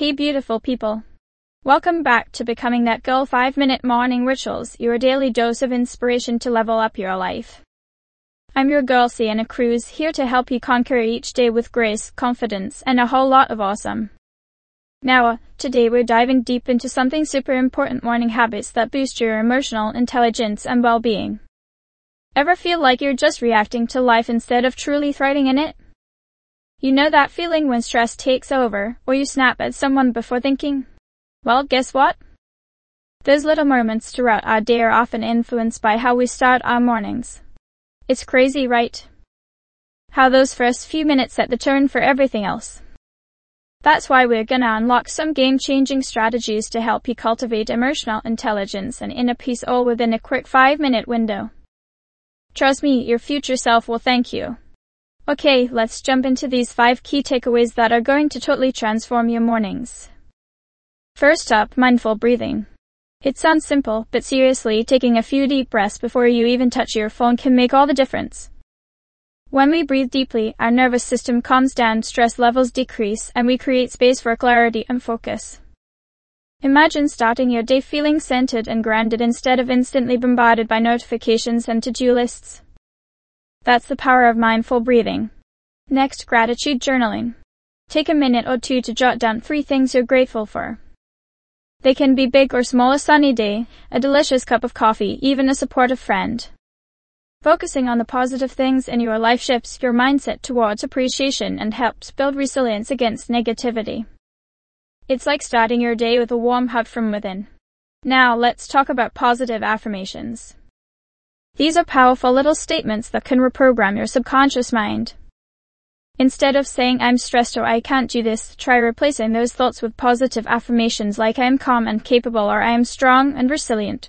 Hey beautiful people. Welcome back to Becoming That Girl 5-Minute Morning Rituals, your daily dose of inspiration to level up your life. I'm your girl Sienna Cruz, here to help you conquer each day with grace, confidence, and a whole lot of awesome. Now, today we're diving deep into something super important: morning habits that boost your emotional intelligence and well-being. Ever feel like you're just reacting to life instead of truly thriving in it? You know that feeling when stress takes over, or you snap at someone before thinking? Well, guess what? Those little moments throughout our day are often influenced by how we start our mornings. It's crazy, right? How those first few minutes set the tone for everything else. That's why we're gonna unlock some game-changing strategies to help you cultivate emotional intelligence and inner peace, all within a quick 5-minute window. Trust me, your future self will thank you. Okay, let's jump into these 5 key takeaways that are going to totally transform your mornings. First up, mindful breathing. It sounds simple, but seriously, taking a few deep breaths before you even touch your phone can make all the difference. When we breathe deeply, our nervous system calms down, stress levels decrease, and we create space for clarity and focus. Imagine starting your day feeling centered and grounded instead of instantly bombarded by notifications and to-do lists. That's the power of mindful breathing. Next, gratitude journaling. Take a minute or two to jot down 3 things you're grateful for. They can be big or small: a sunny day, a delicious cup of coffee, even a supportive friend. Focusing on the positive things in your life shifts your mindset towards appreciation and helps build resilience against negativity. It's like starting your day with a warm hug from within. Now, let's talk about positive affirmations. These are powerful little statements that can reprogram your subconscious mind. Instead of saying "I'm stressed" or "I can't do this," try replacing those thoughts with positive affirmations like "I am calm and capable" or "I am strong and resilient."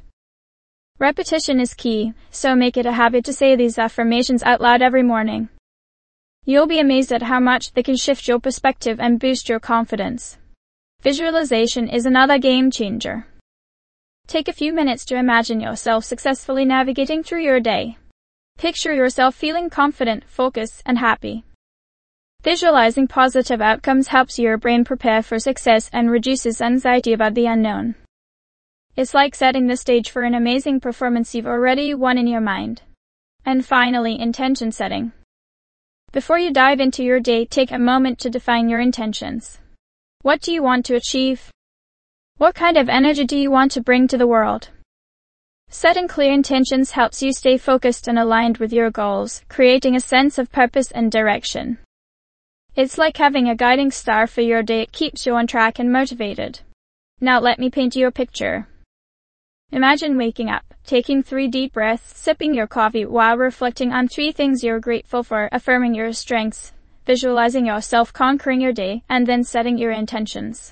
Repetition is key, so make it a habit to say these affirmations out loud every morning. You'll be amazed at how much they can shift your perspective and boost your confidence. Visualization is another game changer. Take a few minutes to imagine yourself successfully navigating through your day. Picture yourself feeling confident, focused, and happy. Visualizing positive outcomes helps your brain prepare for success and reduces anxiety about the unknown. It's like setting the stage for an amazing performance you've already won in your mind. And finally, intention setting. Before you dive into your day, take a moment to define your intentions. What do you want to achieve? What kind of energy do you want to bring to the world? Setting clear intentions helps you stay focused and aligned with your goals, creating a sense of purpose and direction. It's like having a guiding star for your day. It keeps you on track and motivated. Now let me paint you a picture. Imagine waking up, taking 3 deep breaths, sipping your coffee while reflecting on 3 things you're grateful for, affirming your strengths, visualizing yourself conquering your day, and then setting your intentions.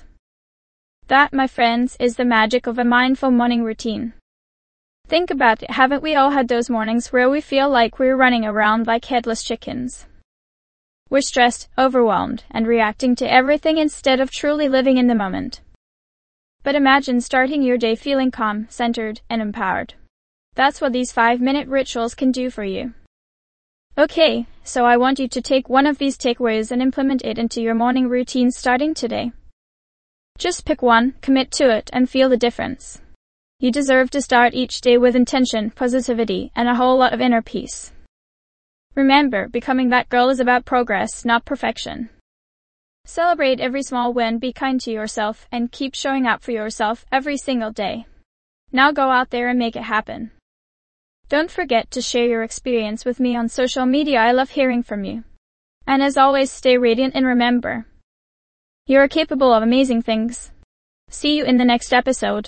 That, my friends, is the magic of a mindful morning routine. Think about it, haven't we all had those mornings where we feel like we're running around like headless chickens? We're stressed, overwhelmed, and reacting to everything instead of truly living in the moment. But imagine starting your day feeling calm, centered, and empowered. That's what these 5-minute rituals can do for you. Okay, so I want you to take one of these takeaways and implement it into your morning routine starting today. Just pick one, commit to it, and feel the difference. You deserve to start each day with intention, positivity, and a whole lot of inner peace. Remember, becoming that girl is about progress, not perfection. Celebrate every small win, be kind to yourself, and keep showing up for yourself every single day. Now go out there and make it happen. Don't forget to share your experience with me on social media. I love hearing from you. And as always, stay radiant and remember, you are capable of amazing things. See you in the next episode.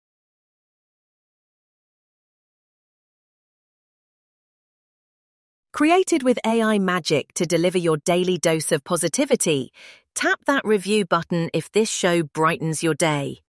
Created with AI magic to deliver your daily dose of positivity, tap that review button if this show brightens your day.